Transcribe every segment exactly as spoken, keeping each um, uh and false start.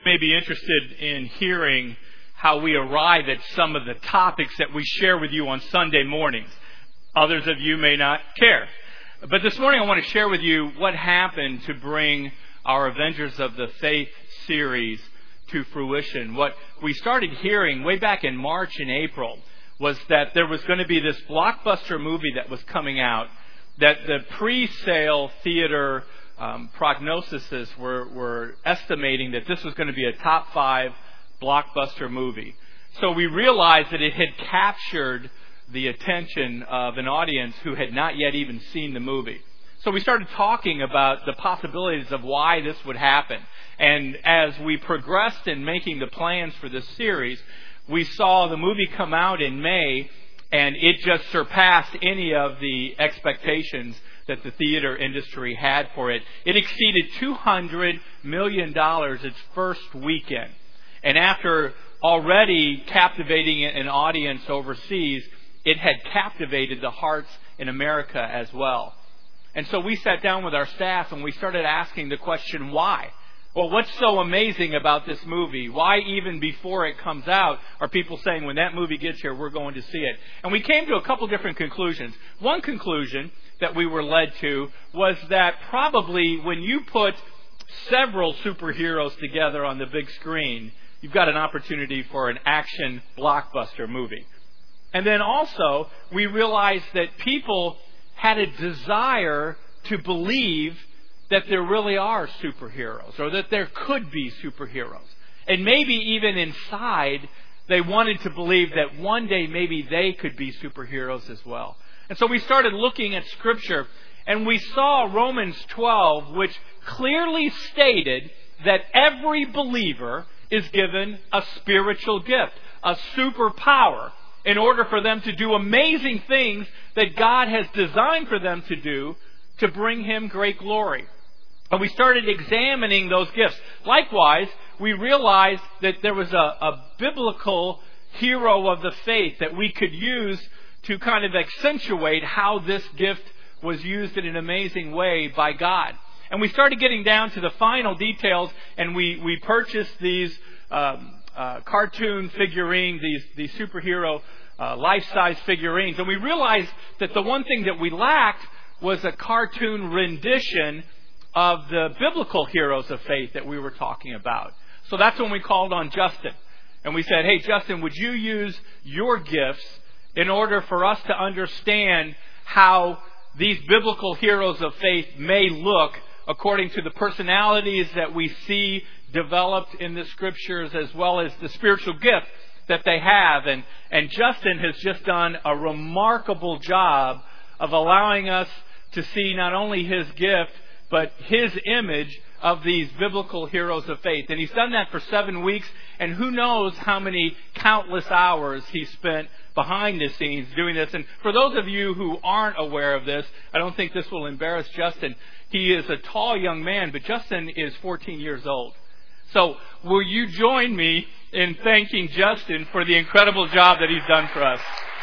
may be interested in hearing how we arrive at some of the topics that we share with you on Sunday mornings. Others of you may not care. But this morning I want to share with you what happened to bring our Avengers of the Faith series to fruition. What we started hearing way back in March and April was that there was going to be this blockbuster movie that was coming out, that the pre-sale theater um, prognoses were, were estimating that this was going to be a top five blockbuster movie. So we realized that it had captured the attention of an audience who had not yet even seen the movie. So we started talking about the possibilities of why this would happen. And as we progressed in making the plans for this series, we saw the movie come out in May, and it just surpassed any of the expectations that the theater industry had for it. It exceeded two hundred million dollars its first weekend. And after already captivating an audience overseas, it had captivated the hearts in America as well. And so we sat down with our staff and we started asking the question, why? Well, what's so amazing about this movie? Why even before it comes out are people saying, when that movie gets here, we're going to see it? And we came to a couple different conclusions. One conclusion that we were led to was that probably when you put several superheroes together on the big screen, you've got an opportunity for an action blockbuster movie. And then also, we realized that people had a desire to believe that there really are superheroes, or that there could be superheroes. And maybe even inside, they wanted to believe that one day maybe they could be superheroes as well. And so we started looking at Scripture, and we saw Romans twelve, which clearly stated that every believer is given a spiritual gift, a superpower, in order for them to do amazing things that God has designed for them to do to bring Him great glory. And we started examining those gifts. Likewise, we realized that there was a, a biblical hero of the faith that we could use to kind of accentuate how this gift was used in an amazing way by God. And we started getting down to the final details, and we, we purchased these um, uh, cartoon figurines, these, these superhero uh, life-size figurines. And we realized that the one thing that we lacked was a cartoon rendition of the biblical heroes of faith that we were talking about. So that's when we called on Justin. And we said, hey, Justin, would you use your gifts in order for us to understand how these biblical heroes of faith may look according to the personalities that we see developed in the Scriptures, as well as the spiritual gift that they have. And, and Justin has just done a remarkable job of allowing us to see not only his gift, but his image of these biblical heroes of faith. And he's done that for seven weeks, and who knows how many countless hours he spent behind the scenes doing this. And for those of you who aren't aware of this, I don't think this will embarrass Justin. He is a tall young man, but Justin is fourteen years old. So will you join me in thanking Justin for the incredible job that he's done for us?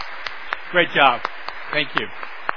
Great job. Thank you.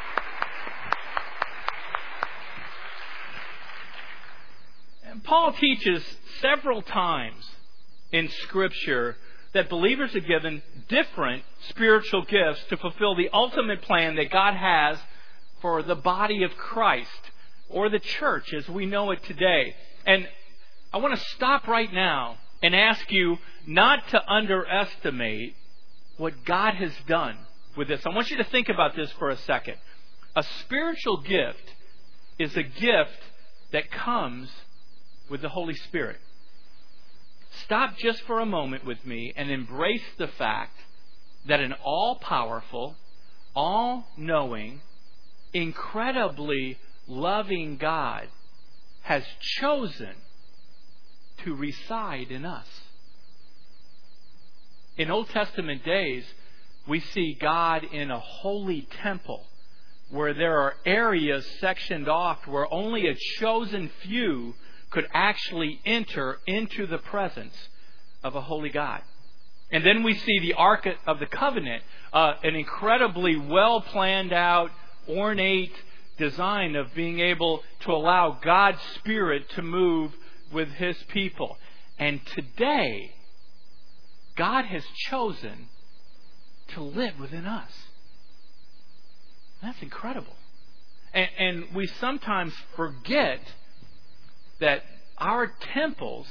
Paul teaches several times in Scripture that believers are given different spiritual gifts to fulfill the ultimate plan that God has for the body of Christ, or the church as we know it today. And I want to stop right now and ask you not to underestimate what God has done with this. I want you to think about this for a second. A spiritual gift is a gift that comes with the Holy Spirit. Stop just for a moment with me and embrace the fact that an all-powerful, all-knowing, incredibly loving God has chosen to reside in us. In Old Testament days, we see God in a holy temple where there are areas sectioned off where only a chosen few could actually enter into the presence of a holy God. And then we see the Ark of the Covenant, uh, an incredibly well planned out, ornate design of being able to allow God's Spirit to move with His people. And today, God has chosen to live within us. That's incredible. And, and we sometimes forget that our temples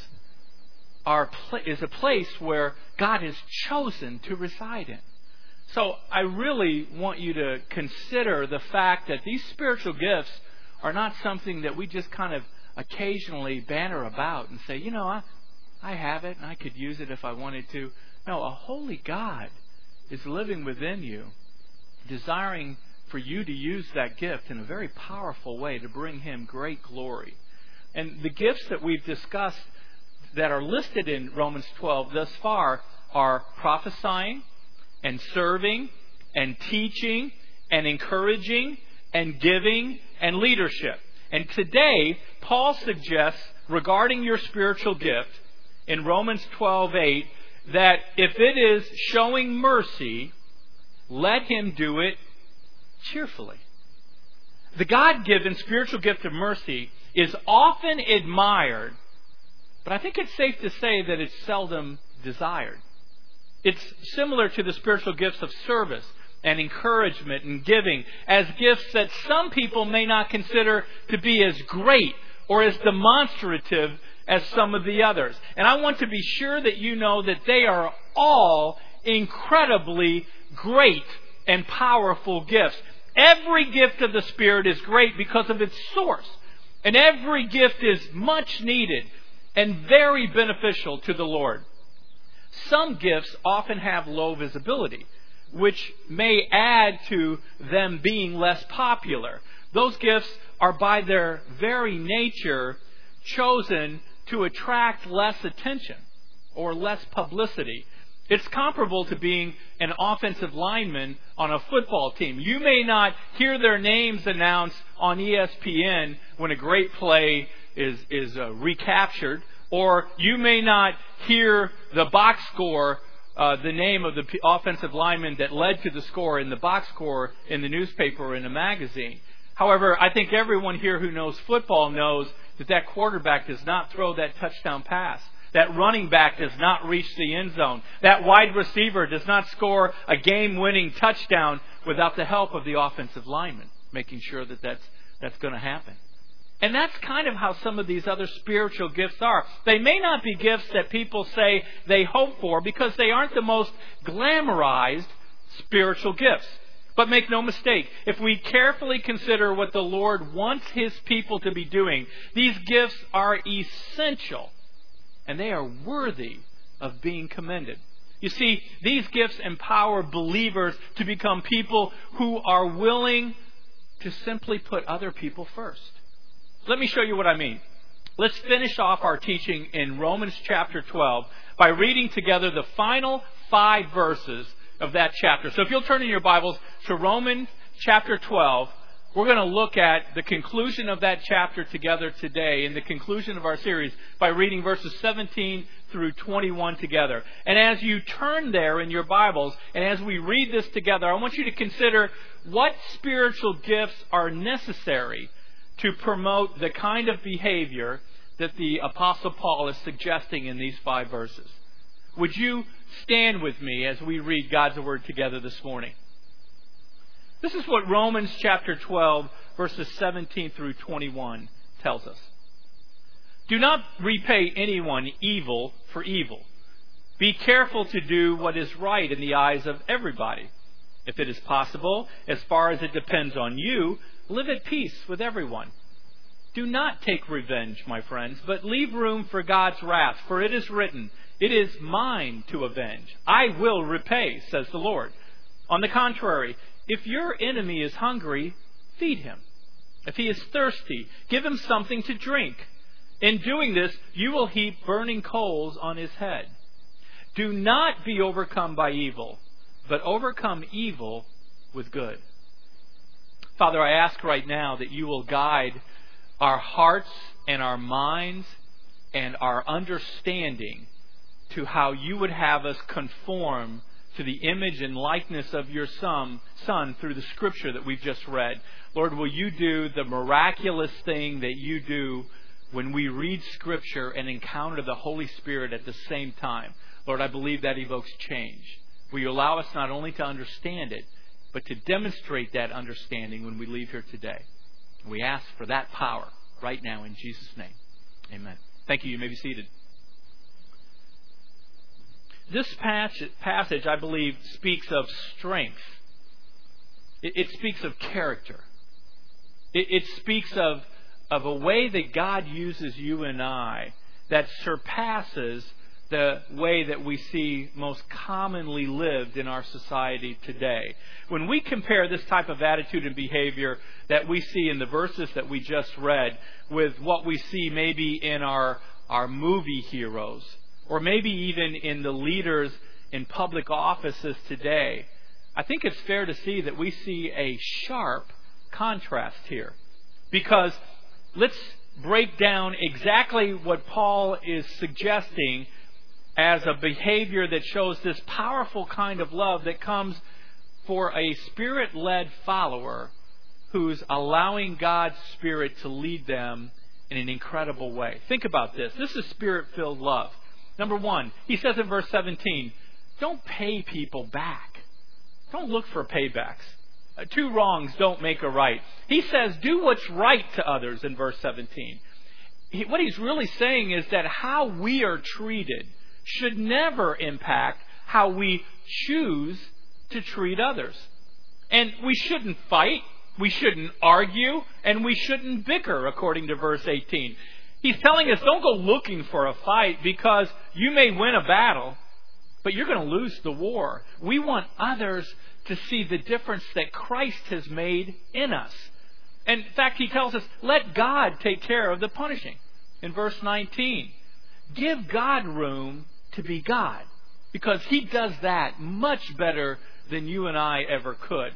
are is a place where God has chosen to reside in. So I really want you to consider the fact that these spiritual gifts are not something that we just kind of occasionally banter about and say, you know, I, I have it and I could use it if I wanted to. No, a holy God is living within you, desiring for you to use that gift in a very powerful way to bring Him great glory. And the gifts that we've discussed that are listed in Romans twelve thus far are prophesying and serving and teaching and encouraging and giving and leadership. And today, Paul suggests regarding your spiritual gift in Romans twelve eight that if it is showing mercy, let him do it cheerfully. The God-given spiritual gift of mercy is often admired, but I think it's safe to say that it's seldom desired. It's similar to the spiritual gifts of service and encouragement and giving as gifts that some people may not consider to be as great or as demonstrative as some of the others. And I want to be sure that you know that they are all incredibly great and powerful gifts. Every gift of the Spirit is great because of its source. And every gift is much needed and very beneficial to the Lord. Some gifts often have low visibility, which may add to them being less popular. Those gifts are by their very nature chosen to attract less attention or less publicity. It's comparable to being an offensive lineman on a football team. You may not hear their names announced on E S P N when a great play is, is uh, recaptured, or you may not hear the box score, uh, the name of the p- offensive lineman that led to the score in the box score in the newspaper or in a magazine. However, I think everyone here who knows football knows that that quarterback does not throw that touchdown pass. That running back does not reach the end zone. That wide receiver does not score a game-winning touchdown without the help of the offensive lineman, making sure that that's, that's going to happen. And that's kind of how some of these other spiritual gifts are. They may not be gifts that people say they hope for because they aren't the most glamorized spiritual gifts. But make no mistake, if we carefully consider what the Lord wants His people to be doing, these gifts are essential. And they are worthy of being commended. You see, these gifts empower believers to become people who are willing to simply put other people first. Let me show you what I mean. Let's finish off our teaching in Romans chapter twelve by reading together the final five verses of that chapter. So if you'll turn in your Bibles to Romans chapter twelve, we're going to look at the conclusion of that chapter together today in the conclusion of our series by reading verses seventeen through twenty-one together. And as you turn there in your Bibles and as we read this together, I want you to consider what spiritual gifts are necessary to promote the kind of behavior that the Apostle Paul is suggesting in these five verses. Would you stand with me as we read God's Word together this morning? This is what Romans chapter twelve, verses seventeen through twenty-one tells us. Do not repay anyone evil for evil. Be careful to do what is right in the eyes of everybody. If it is possible, as far as it depends on you, live at peace with everyone. Do not take revenge, my friends, but leave room for God's wrath, for it is written, "It is mine to avenge. I will repay," says the Lord. On the contrary, if your enemy is hungry, feed him. If he is thirsty, give him something to drink. In doing this, you will heap burning coals on his head. Do not be overcome by evil, but overcome evil with good. Father, I ask right now that you will guide our hearts and our minds and our understanding to how you would have us conform to the image and likeness of your son, son through the scripture that we've just read. Lord, will you do the miraculous thing that you do when we read Scripture and encounter the Holy Spirit at the same time, Lord, I believe that evokes change. Will you allow us not only to understand it, but to demonstrate that understanding when we leave here today? We ask for that power right now in Jesus' name. Amen. Thank you. You may be seated. This passage, I believe, speaks of strength. It speaks of character. It speaks of, of a way that God uses you and I that surpasses the way that we see most commonly lived in our society today. When we compare this type of attitude and behavior that we see in the verses that we just read with what we see maybe in our, our movie heroes, or maybe even in the leaders in public offices today, I think it's fair to see that we see a sharp contrast here. Because let's break down exactly what Paul is suggesting as a behavior that shows this powerful kind of love that comes for a Spirit-led follower who's allowing God's Spirit to lead them in an incredible way. Think about this. This is Spirit-filled love. Number one, he says in verse seventeen, don't pay people back. Don't look for paybacks. Uh, two wrongs don't make a right. He says, do what's right to others in verse seventeen. He, what he's really saying is that how we are treated should never impact how we choose to treat others. And we shouldn't fight, we shouldn't argue, and we shouldn't bicker, according to verse eighteen. He's telling us don't go looking for a fight because you may win a battle, but you're going to lose the war. We want others to see the difference that Christ has made in us. And in fact, he tells us, let God take care of the punishing. In verse nineteen, give God room to be God, because He does that much better than you and I ever could.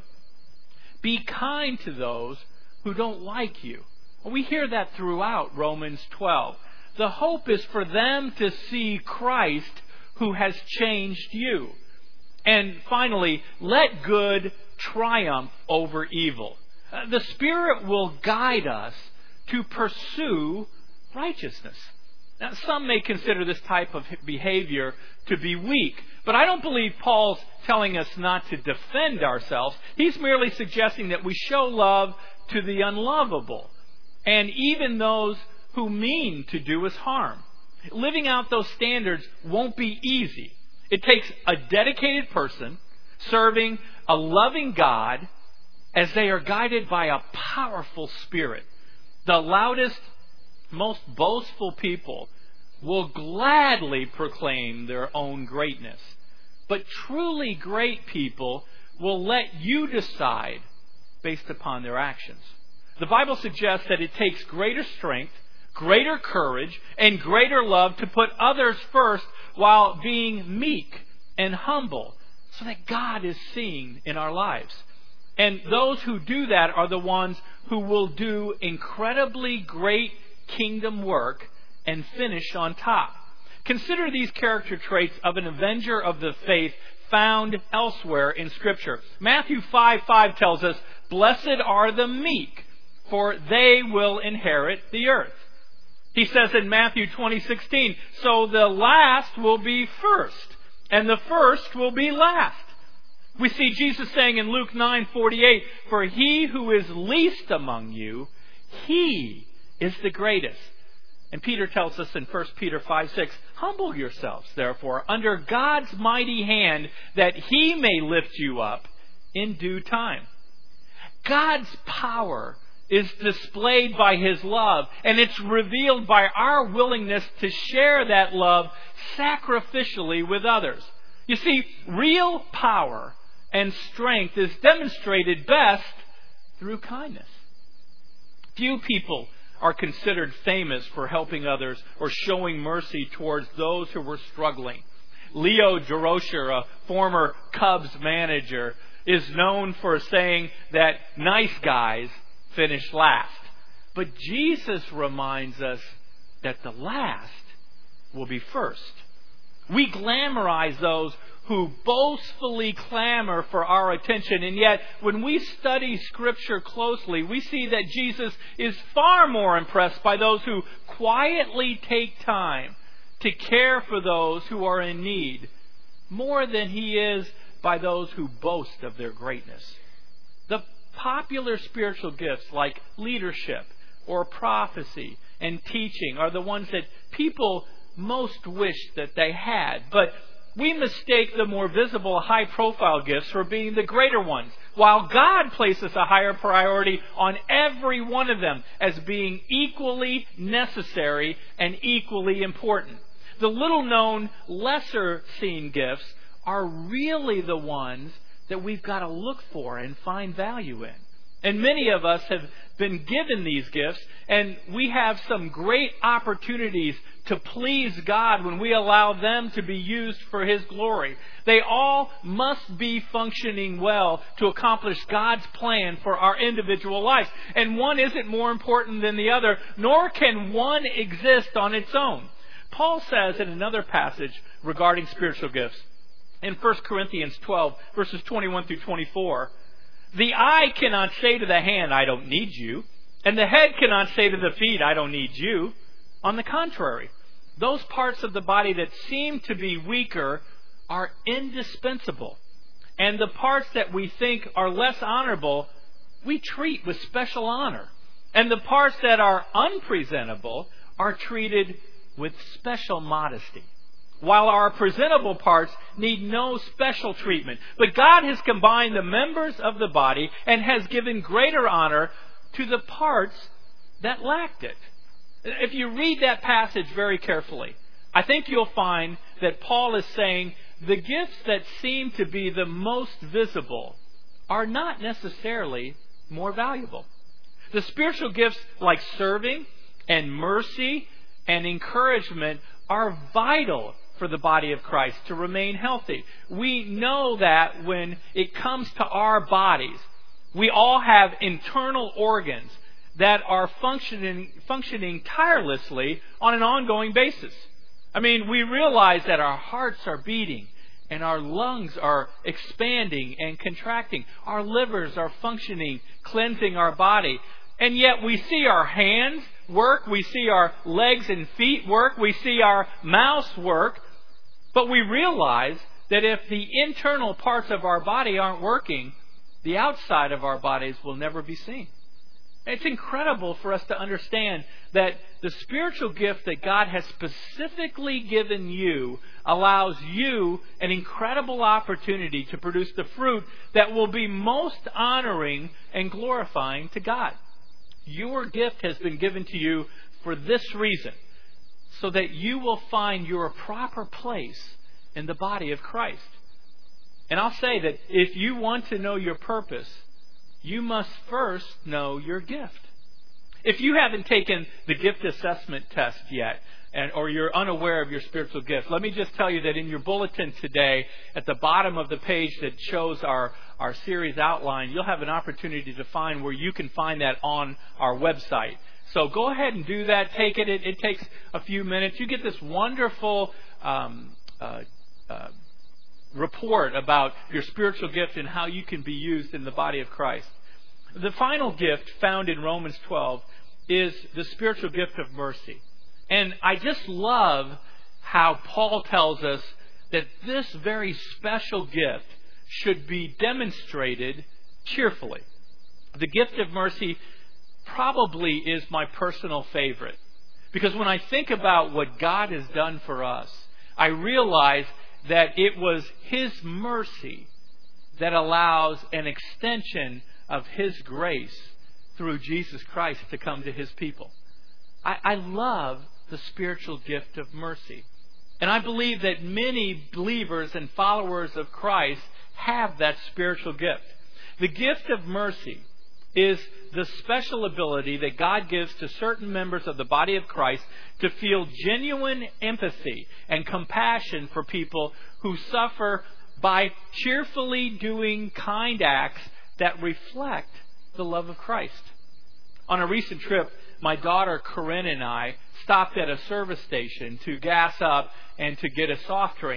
Be kind to those who don't like you. We hear that throughout Romans twelve. The hope is for them to see Christ who has changed you. And finally, let good triumph over evil. Uh, the Spirit will guide us to pursue righteousness. Now, some may consider this type of behavior to be weak, but I don't believe Paul's telling us not to defend ourselves. He's merely suggesting that we show love to the unlovable, and even those who mean to do us harm. Living out those standards won't be easy. It takes a dedicated person serving a loving God as they are guided by a powerful Spirit. The loudest, most boastful people will gladly proclaim their own greatness. But truly great people will let you decide based upon their actions. The Bible suggests that it takes greater strength, greater courage, and greater love to put others first while being meek and humble so that God is seen in our lives. And those who do that are the ones who will do incredibly great kingdom work and finish on top. Consider these character traits of an avenger of the faith found elsewhere in Scripture. Matthew five five tells us, blessed are the meek, for they will inherit the earth. He says in Matthew twenty sixteen, so the last will be first, and the first will be last. We see Jesus saying in Luke nine forty-eight, for he who is least among you, he is the greatest. And Peter tells us in First Peter five six, humble yourselves, therefore, under God's mighty hand, that He may lift you up in due time. God's power is displayed by His love, and it's revealed by our willingness to share that love sacrificially with others. You see, real power and strength is demonstrated best through kindness. Few people are considered famous for helping others or showing mercy towards those who were struggling. Leo Durocher, a former Cubs manager, is known for saying that nice guys finish last. But Jesus reminds us that the last will be first. We glamorize those who boastfully clamor for our attention. And yet, when we study Scripture closely, we see that Jesus is far more impressed by those who quietly take time to care for those who are in need, more than He is by those who boast of their greatness. The popular spiritual gifts like leadership or prophecy and teaching are the ones that people most wish that they had. But we mistake the more visible, high-profile gifts for being the greater ones, while God places a higher priority on every one of them as being equally necessary and equally important. The little-known, lesser-seen gifts are really the ones that we've got to look for and find value in. And many of us have been given these gifts, and we have some great opportunities to please God when we allow them to be used for His glory. They all must be functioning well to accomplish God's plan for our individual lives. And one isn't more important than the other, nor can one exist on its own. Paul says in another passage regarding spiritual gifts, in First Corinthians twelve, verses twenty-one through twenty-four, the eye cannot say to the hand, I don't need you, and the head cannot say to the feet, I don't need you. On the contrary, those parts of the body that seem to be weaker are indispensable, and the parts that we think are less honorable, we treat with special honor, and the parts that are unpresentable are treated with special modesty, while our presentable parts need no special treatment. But God has combined the members of the body and has given greater honor to the parts that lacked it. If you read that passage very carefully, I think you'll find that Paul is saying the gifts that seem to be the most visible are not necessarily more valuable. The spiritual gifts like serving and mercy and encouragement are vital for the body of Christ to remain healthy. We know that when it comes to our bodies, we all have internal organs that are functioning functioning tirelessly on an ongoing basis. I mean, we realize that our hearts are beating and our lungs are expanding and contracting. Our livers are functioning, cleansing our body. And yet we see our hands work, we see our legs and feet work, we see our mouths work, but we realize that if the internal parts of our body aren't working, the outside of our bodies will never be seen. It's incredible for us to understand that the spiritual gift that God has specifically given you allows you an incredible opportunity to produce the fruit that will be most honoring and glorifying to God. Your gift has been given to you for this reason, so that you will find your proper place in the body of Christ. And I'll say that if you want to know your purpose, you must first know your gift. If you haven't taken the gift assessment test yet, and, or you're unaware of your spiritual gift, let me just tell you that in your bulletin today, at the bottom of the page that shows our, our series outline, you'll have an opportunity to find where you can find that on our website. So go ahead and do that. Take it. It, it takes a few minutes. You get this wonderful um, uh, uh, report about your spiritual gift and how you can be used in the body of Christ. The final gift found in Romans twelve is the spiritual gift of mercy. And I just love how Paul tells us that this very special gift should be demonstrated cheerfully. The gift of mercy probably is my personal favorite, because when I think about what God has done for us, I realize that it was His mercy that allows an extension of His grace through Jesus Christ to come to His people. I, I love the spiritual gift of mercy. And I believe that many believers and followers of Christ have that spiritual gift. The gift of mercy is the special ability that God gives to certain members of the body of Christ to feel genuine empathy and compassion for people who suffer by cheerfully doing kind acts that reflect the love of Christ. On a recent trip, my daughter Corinne and I stopped at a service station to gas up and to get a soft drink.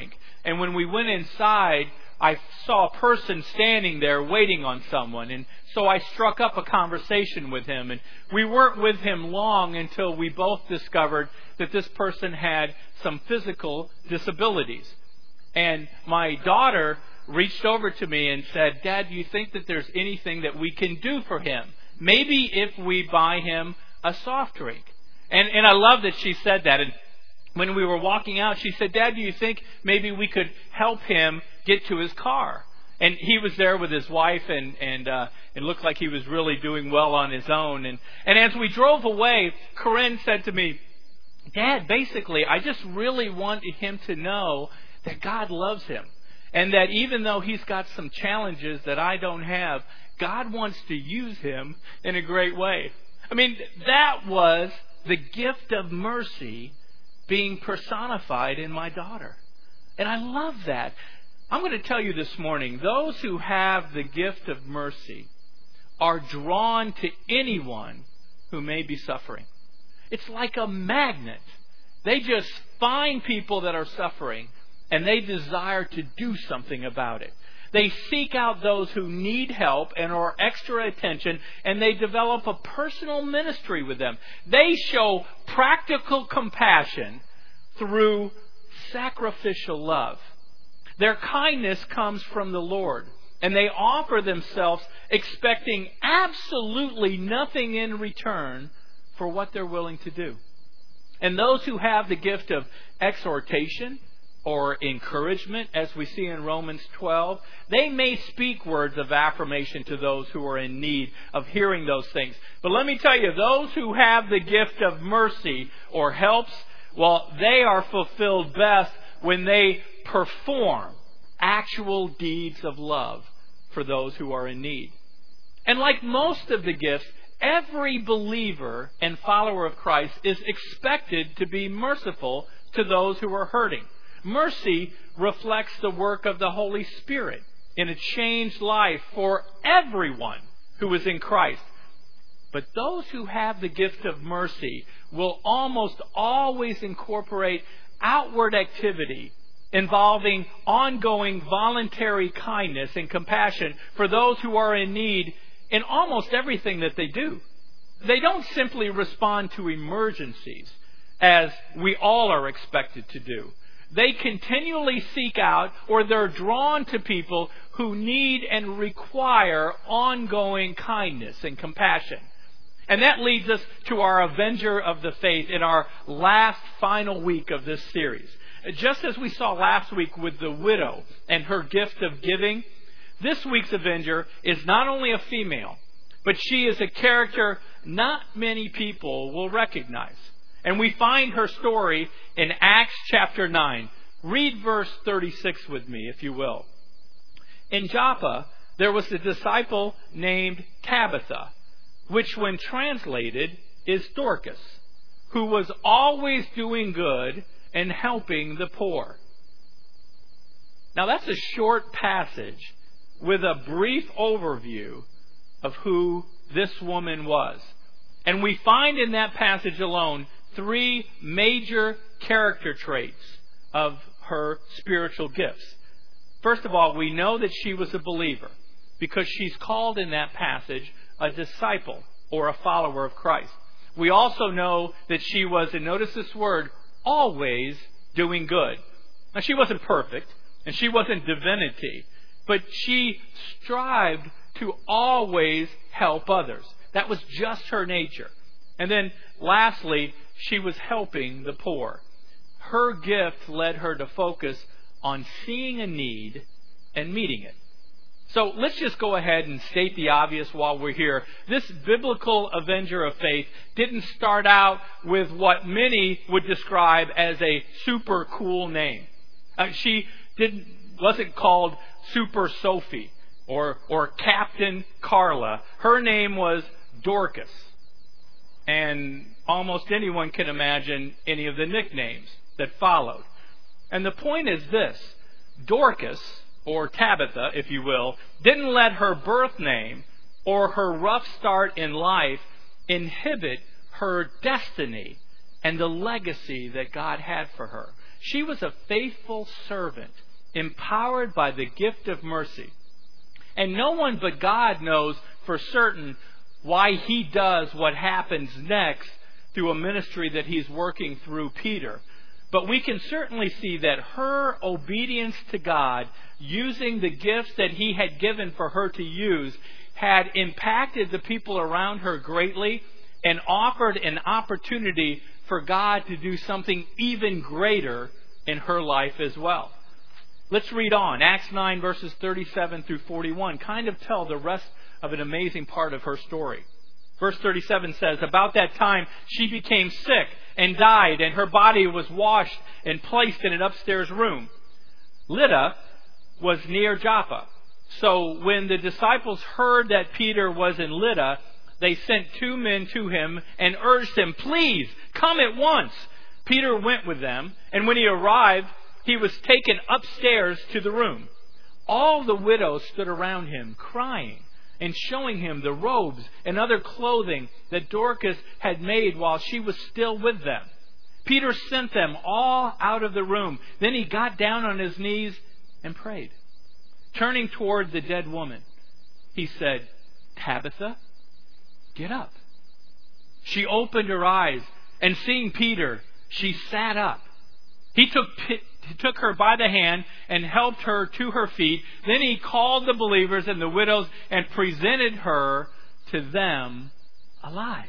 And when we went inside, I saw a person standing there waiting on someone. And so I struck up a conversation with him. And we weren't with him long until we both discovered that this person had some physical disabilities. And my daughter reached over to me and said, "Dad, do you think that there's anything that we can do for him? Maybe if we buy him a soft drink." And, and I love that she said that. And when we were walking out, she said, "Dad, do you think maybe we could help him get to his car?" And he was there with his wife, and, and uh, it looked like he was really doing well on his own. And, and as we drove away, Corinne said to me, "Dad, basically, I just really wanted him to know that God loves him. And that even though he's got some challenges that I don't have, God wants to use him in a great way." I mean, that was the gift of mercy being personified in my daughter. And I love that. I'm going to tell you this morning, those who have the gift of mercy are drawn to anyone who may be suffering. It's like a magnet. They just find people that are suffering, and they desire to do something about it. They seek out those who need help and or extra attention, and they develop a personal ministry with them. They show practical compassion through sacrificial love. Their kindness comes from the Lord, and they offer themselves expecting absolutely nothing in return for what they're willing to do. And those who have the gift of exhortation or encouragement, as we see in Romans twelve, they may speak words of affirmation to those who are in need of hearing those things. But let me tell you, those who have the gift of mercy or helps, well, they are fulfilled best when they perform actual deeds of love for those who are in need. And like most of the gifts, every believer and follower of Christ is expected to be merciful to those who are hurting. Mercy reflects the work of the Holy Spirit in a changed life for everyone who is in Christ. But those who have the gift of mercy will almost always incorporate outward activity involving ongoing voluntary kindness and compassion for those who are in need in almost everything that they do. They don't simply respond to emergencies, as we all are expected to do. They continually seek out, or they're drawn to people who need and require ongoing kindness and compassion. And that leads us to our Avenger of the Faith in our last final week of this series. Just as we saw last week with the widow and her gift of giving, this week's Avenger is not only a female, but she is a character not many people will recognize. And we find her story in Acts chapter nine. Read verse thirty-six with me, if you will. In Joppa, there was a disciple named Tabitha, which when translated is Dorcas, who was always doing good and helping the poor. Now that's a short passage with a brief overview of who this woman was. And we find in that passage alone three major character traits of her spiritual gifts. First of all, we know that she was a believer because she's called in that passage a disciple or a follower of Christ. We also know that she was, and notice this word, always doing good. Now, she wasn't perfect, and she wasn't divinity, but she strived to always help others. That was just her nature. And then, lastly, she was helping the poor. Her gift led her to focus on seeing a need and meeting it. So let's just go ahead and state the obvious while we're here. This biblical Avenger of Faith didn't start out with what many would describe as a super cool name. Uh, she didn't wasn't called Super Sophie or or Captain Carla. Her name was Dorcas. And almost anyone can imagine any of the nicknames that followed. And the point is this: Dorcas, or Tabitha, if you will, didn't let her birth name or her rough start in life inhibit her destiny and the legacy that God had for her. She was a faithful servant empowered by the gift of mercy. And no one but God knows for certain why He does what happens next through a ministry that He's working through Peter. But we can certainly see that her obedience to God, using the gifts that He had given for her to use, had impacted the people around her greatly and offered an opportunity for God to do something even greater in her life as well. Let's read on. Acts nine verses thirty-seven through forty-one kind of tell the rest of an amazing part of her story. Verse thirty-seven says, "About that time she became sick and died, and her body was washed and placed in an upstairs room. Lydda was near Joppa. So when the disciples heard that Peter was in Lydda, they sent two men to him and urged him, 'Please, come at once.' Peter went with them, and when he arrived, he was taken upstairs to the room. All the widows stood around him, crying and showing him the robes and other clothing that Dorcas had made while she was still with them. Peter sent them all out of the room. Then he got down on his knees and prayed. Turning toward the dead woman, he said, 'Tabitha, get up.' She opened her eyes, and seeing Peter, she sat up. He took He took her by the hand and helped her to her feet. Then he called the believers and the widows and presented her to them alive."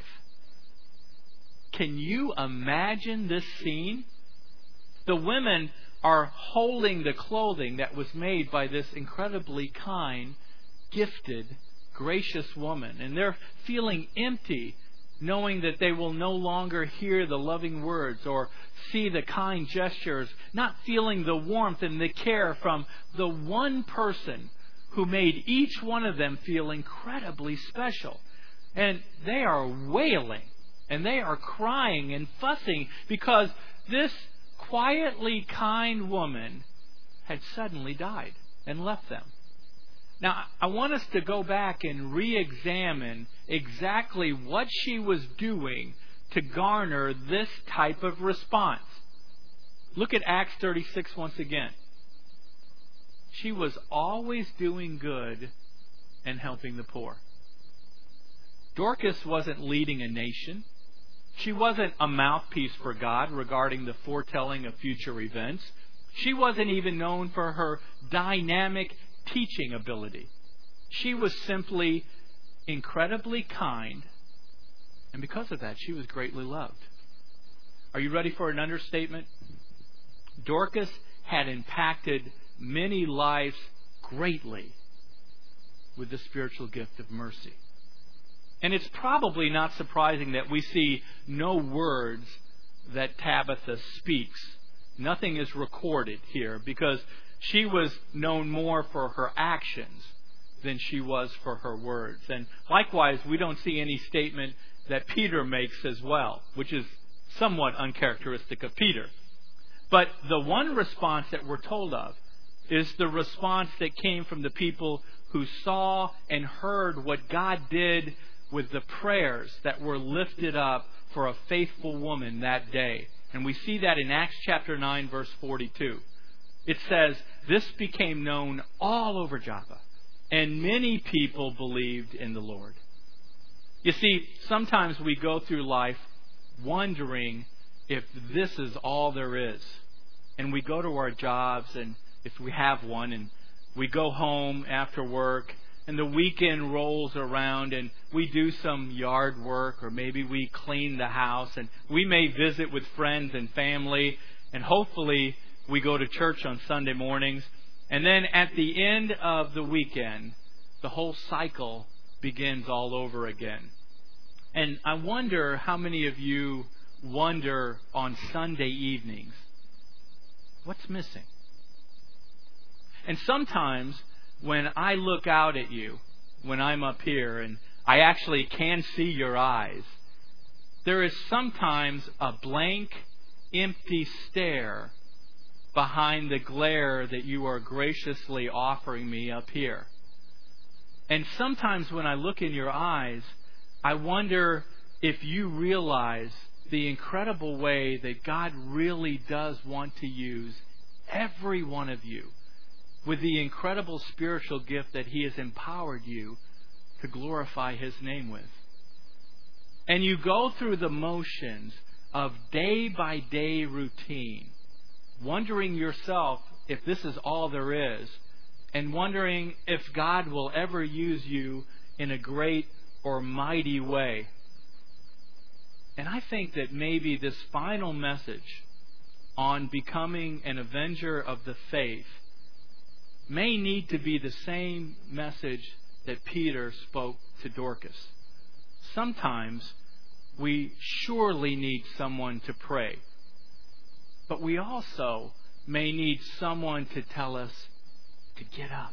Can you imagine this scene? The women are holding the clothing that was made by this incredibly kind, gifted, gracious woman. And they're feeling empty, knowing that they will no longer hear the loving words or see the kind gestures, not feeling the warmth and the care from the one person who made each one of them feel incredibly special. And they are wailing and they are crying and fussing because this quietly kind woman had suddenly died and left them. Now, I want us to go back and re-examine exactly what she was doing to garner this type of response. Look at Acts thirty-six once again. She was always doing good and helping the poor. Dorcas wasn't leading a nation. She wasn't a mouthpiece for God regarding the foretelling of future events. She wasn't even known for her dynamic teaching ability. She was simply incredibly kind, and because of that, she was greatly loved. Are you ready for an understatement? Dorcas had impacted many lives greatly with the spiritual gift of mercy. And it's probably not surprising that we see no words that Tabitha speaks. Nothing is recorded here because she was known more for her actions than she was for her words. And likewise, we don't see any statement that Peter makes as well, which is somewhat uncharacteristic of Peter. But the one response that we're told of is the response that came from the people who saw and heard what God did with the prayers that were lifted up for a faithful woman that day. And we see that in Acts chapter nine, verse forty-two. It says, "This became known all over Joppa, and many people believed in the Lord." You see, sometimes we go through life wondering if this is all there is. And we go to our jobs, and if we have one, and we go home after work, and the weekend rolls around, and we do some yard work, or maybe we clean the house, and we may visit with friends and family, and hopefully we go to church on Sunday mornings. And then at the end of the weekend, the whole cycle begins all over again. And I wonder how many of you wonder on Sunday evenings, what's missing? And sometimes when I look out at you, when I'm up here, and I actually can see your eyes, there is sometimes a blank, empty stare behind the glare that you are graciously offering me up here. And sometimes when I look in your eyes, I wonder if you realize the incredible way that God really does want to use every one of you with the incredible spiritual gift that He has empowered you to glorify His name with. And you go through the motions of day-by-day routine, wondering yourself if this is all there is, and wondering if God will ever use you in a great or mighty way. And I think that maybe this final message on becoming an avenger of the faith may need to be the same message that Peter spoke to Dorcas. Sometimes we surely need someone to pray, but we also may need someone to tell us to get up,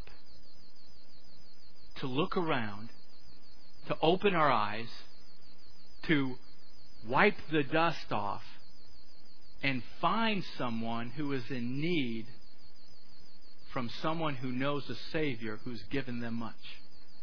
to look around, to open our eyes, to wipe the dust off, and find someone who is in need from someone who knows a Savior who's given them much.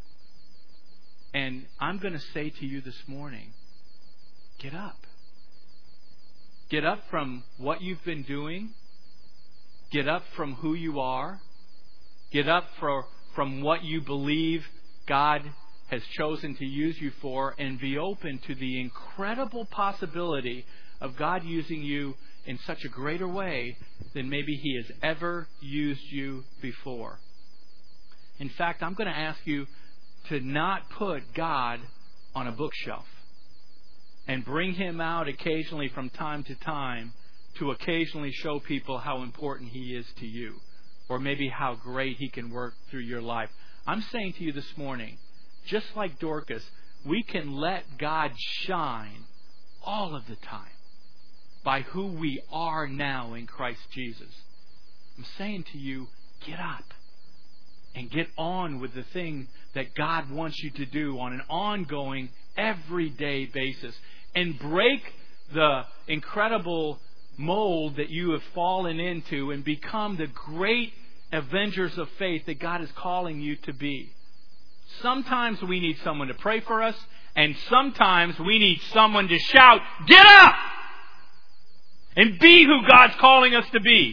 And I'm going to say to you this morning, get up. Get up from what you've been doing. Get up from who you are. Get up for, from what you believe God has chosen to use you for, and be open to the incredible possibility of God using you in such a greater way than maybe He has ever used you before. In fact, I'm going to ask you to not put God on a bookshelf and bring Him out occasionally from time to time to occasionally show people how important He is to you, or maybe how great He can work through your life. I'm saying to you this morning, just like Dorcas, we can let God shine all of the time by who we are now in Christ Jesus. I'm saying to you, get up and get on with the thing that God wants you to do on an ongoing, everyday basis, and break the incredible mold that you have fallen into and become the great avengers of faith that God is calling you to be. Sometimes we need someone to pray for us, and sometimes we need someone to shout, "Get up!" and be who God's calling us to be.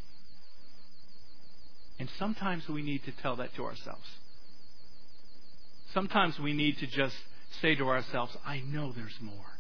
And sometimes we need to tell that to ourselves. Sometimes we need to just say to ourselves, I know there's more.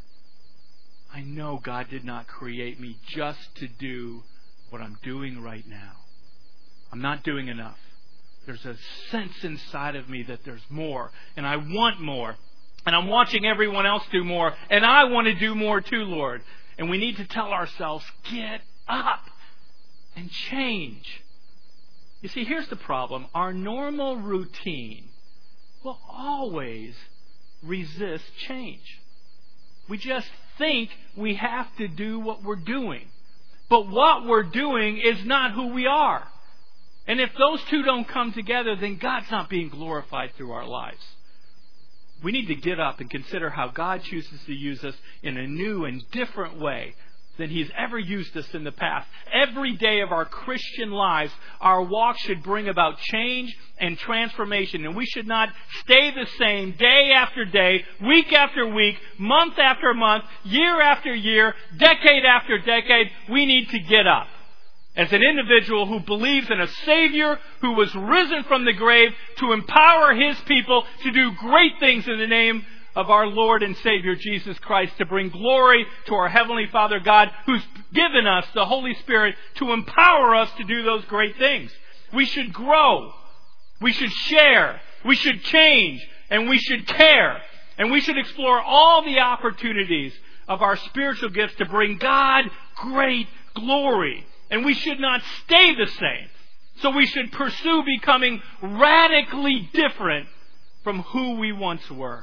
I know God did not create me just to do what I'm doing right now. I'm not doing enough. There's a sense inside of me that there's more, and I want more. And I'm watching everyone else do more, and I want to do more too, Lord. And we need to tell ourselves, get up and change. You see, here's the problem. Our normal routine will always resist change. We just think we have to do what we're doing. But what we're doing is not who we are. And if those two don't come together, then God's not being glorified through our lives. We need to get up and consider how God chooses to use us in a new and different way than He's ever used us in the past. Every day of our Christian lives, our walk should bring about change and transformation. And we should not stay the same day after day, week after week, month after month, year after year, decade after decade. We need to get up. As an individual who believes in a Savior who was risen from the grave to empower His people to do great things in the name of our Lord and Savior Jesus Christ, to bring glory to our Heavenly Father God, who's given us the Holy Spirit to empower us to do those great things. We should grow. We should share. We should change. And we should care. And we should explore all the opportunities of our spiritual gifts to bring God great glory. And we should not stay the same. So we should pursue becoming radically different from who we once were.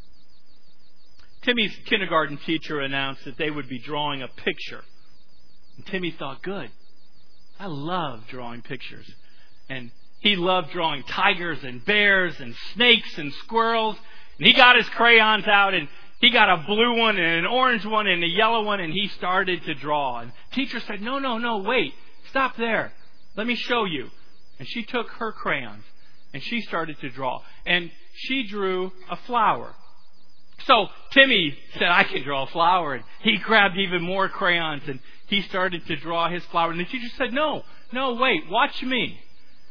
Timmy's kindergarten teacher announced that they would be drawing a picture. And Timmy thought, good. I love drawing pictures. And he loved drawing tigers and bears and snakes and squirrels. And he got his crayons out, and he got a blue one and an orange one and a yellow one, and he started to draw. And the teacher said, no, no, no, wait. Stop there. Let me show you. And she took her crayons, and she started to draw. And she drew a flower. So Timmy said, I can draw a flower. And he grabbed even more crayons, and he started to draw his flower. And the teacher said, no, no, wait, watch me.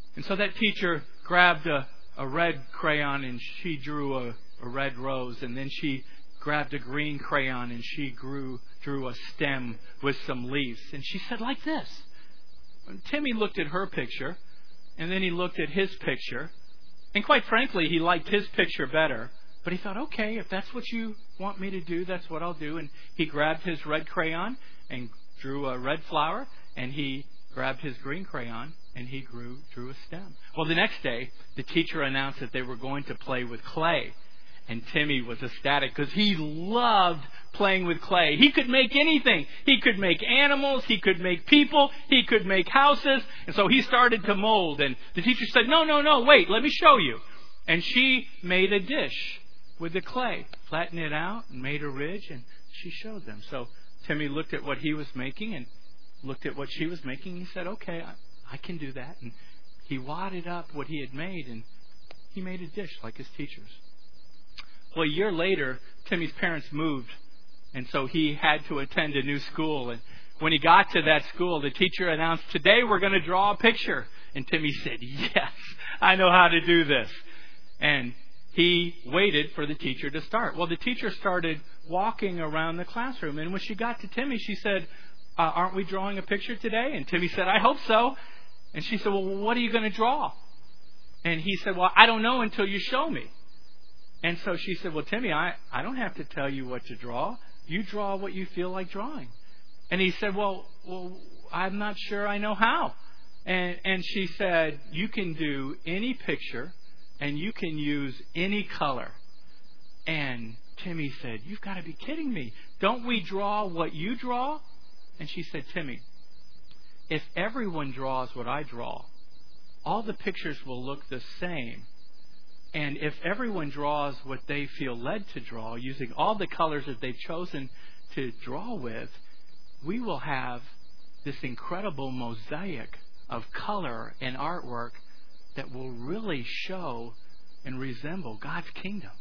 And so that teacher grabbed a, a red crayon and she drew a, a red rose. And then she grabbed a green crayon and she grew, drew a stem with some leaves. And she said, like this. And Timmy looked at her picture, and then he looked at his picture. And quite frankly, he liked his picture better. But he thought, okay, if that's what you want me to do, that's what I'll do. And he grabbed his red crayon and drew a red flower. And he grabbed his green crayon and he grew, drew a stem. Well, the next day, the teacher announced that they were going to play with clay. And Timmy was ecstatic because he loved playing with clay. He could make anything. He could make animals. He could make people. He could make houses. And so he started to mold. And the teacher said, no, no, no, wait, let me show you. And she made a dish with the clay, flattened it out and made a ridge. And she showed them. So Timmy looked at what he was making and looked at what she was making. He said, okay, I, I can do that. And he wadded up what he had made and he made a dish like his teacher's. Well, a year later, Timmy's parents moved, and so he had to attend a new school. And when he got to that school, the teacher announced, today we're going to draw a picture. And Timmy said, yes, I know how to do this. And he waited for the teacher to start. Well, the teacher started walking around the classroom, and when she got to Timmy, she said, uh, aren't we drawing a picture today? And Timmy said, I hope so. And she said, well, what are you going to draw? And he said, well, I don't know until you show me. And so she said, well, Timmy, I, I don't have to tell you what to draw. You draw what you feel like drawing. And he said, well, well, I'm not sure I know how. And, and she said, you can do any picture and you can use any color. And Timmy said, you've got to be kidding me. Don't we draw what you draw? And she said, Timmy, if everyone draws what I draw, all the pictures will look the same. And if everyone draws what they feel led to draw, using all the colors that they've chosen to draw with, we will have this incredible mosaic of color and artwork that will really show and resemble God's kingdom.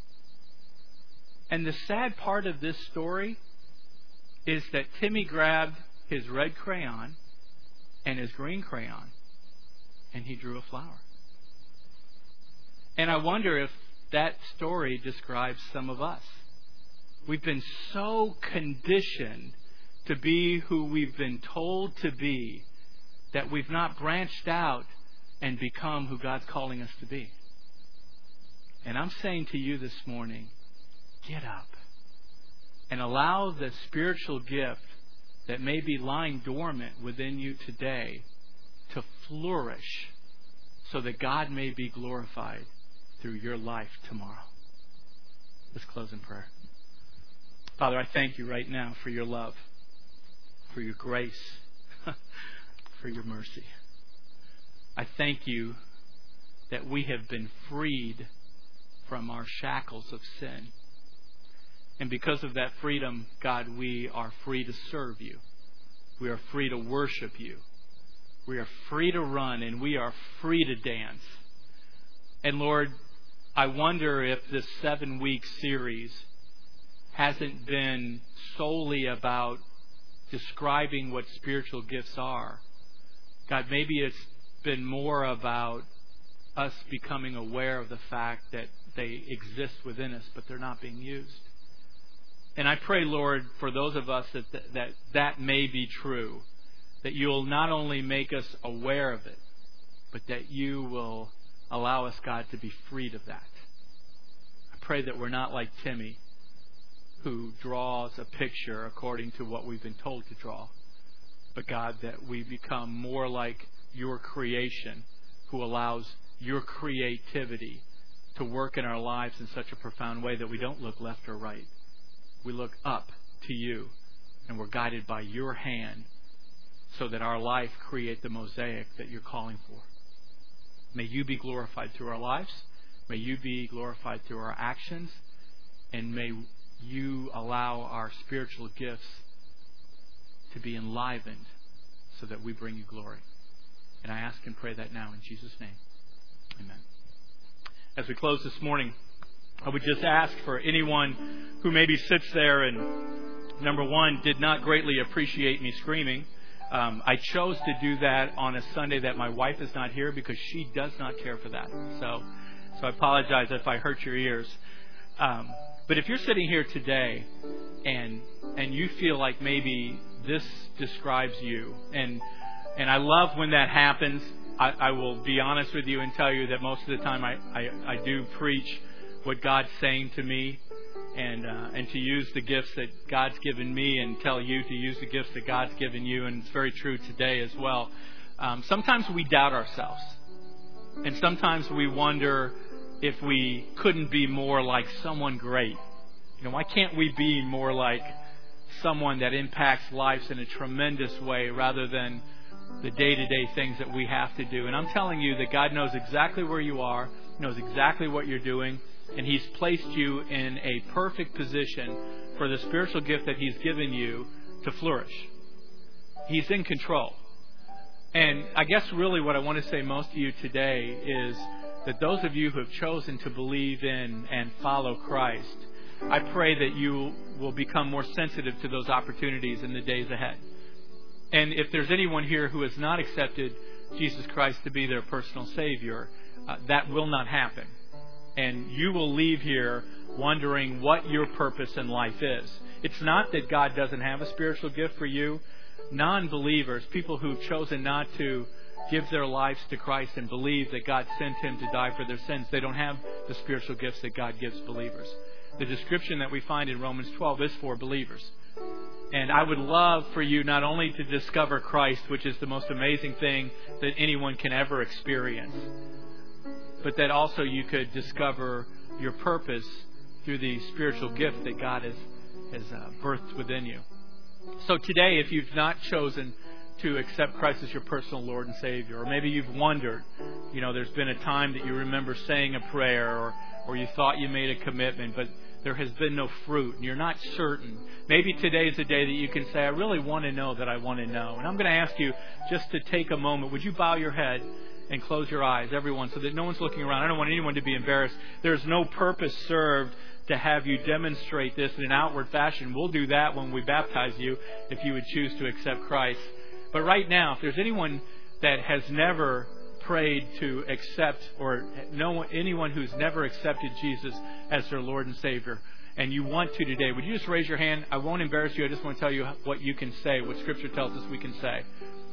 And the sad part of this story is that Timmy grabbed his red crayon and his green crayon and he drew a flower. And I wonder if that story describes some of us. We've been so conditioned to be who we've been told to be that we've not branched out and become who God's calling us to be. And I'm saying to you this morning, get up and allow the spiritual gift that may be lying dormant within you today to flourish so that God may be glorified through your life tomorrow. Let's close in prayer. Father, I thank you right now for your love, for your grace, for your mercy. I thank you that we have been freed from our shackles of sin. And because of that freedom, God, we are free to serve you. We are free to worship you. We are free to run and we are free to dance. And Lord, I wonder if this seven-week series hasn't been solely about describing what spiritual gifts are. God, maybe it's been more about us becoming aware of the fact that they exist within us, but they're not being used. And I pray, Lord, for those of us that th- that, that may be true, that you'll not only make us aware of it, but that you will allow us, God, to be freed of that. I pray that we're not like Timmy, who draws a picture according to what we've been told to draw, but God, that we become more like your creation, who allows your creativity to work in our lives in such a profound way that we don't look left or right. We look up to you, and we're guided by your hand so that our life create the mosaic that you're calling for. May you be glorified through our lives. May you be glorified through our actions. And may you allow our spiritual gifts to be enlivened so that we bring you glory. And I ask and pray that now in Jesus' name. Amen. As we close this morning, I would just ask for anyone who maybe sits there and, number one, did not greatly appreciate me screaming, Um, I chose to do that on a Sunday that my wife is not here because she does not care for that. So, so I apologize if I hurt your ears. Um, but if you're sitting here today and and you feel like maybe this describes you, and and I love when that happens. I, I will be honest with you and tell you that most of the time I, I, I do preach what God's saying to me, and uh, and to use the gifts that God's given me, and tell you to use the gifts that God's given you, and it's very true today as well. Um, sometimes we doubt ourselves, and sometimes we wonder if we couldn't be more like someone great. You know, why can't we be more like someone that impacts lives in a tremendous way rather than the day-to-day things that we have to do? And I'm telling you that God knows exactly where you are, knows exactly what you're doing, and He's placed you in a perfect position for the spiritual gift that He's given you to flourish. He's in control. And I guess really what I want to say most to you today is that those of you who have chosen to believe in and follow Christ, I pray that you will become more sensitive to those opportunities in the days ahead. And if there's anyone here who has not accepted Jesus Christ to be their personal Savior, uh, that will not happen. And you will leave here wondering what your purpose in life is. It's not that God doesn't have a spiritual gift for you. Non-believers, people who've chosen not to give their lives to Christ and believe that God sent Him to die for their sins, they don't have the spiritual gifts that God gives believers. The description that we find in Romans twelve is for believers. And I would love for you not only to discover Christ, which is the most amazing thing that anyone can ever experience, but that also you could discover your purpose through the spiritual gift that God has, has uh, birthed within you. So today, if you've not chosen to accept Christ as your personal Lord and Savior, or maybe you've wondered, you know, there's been a time that you remember saying a prayer, or, or you thought you made a commitment, but there has been no fruit, and you're not certain. Maybe today is a day that you can say, I really want to know that I want to know. And I'm going to ask you just to take a moment. Would you bow your head and close your eyes, everyone, so that no one's looking around? I don't want anyone to be embarrassed. There's no purpose served to have you demonstrate this in an outward fashion. We'll do that when we baptize you, if you would choose to accept Christ. But right now, if there's anyone that has never prayed to accept, or no anyone who's never accepted Jesus as their Lord and Savior, and you want to today, would you just raise your hand? I won't embarrass you. I just want to tell you what you can say, what Scripture tells us we can say.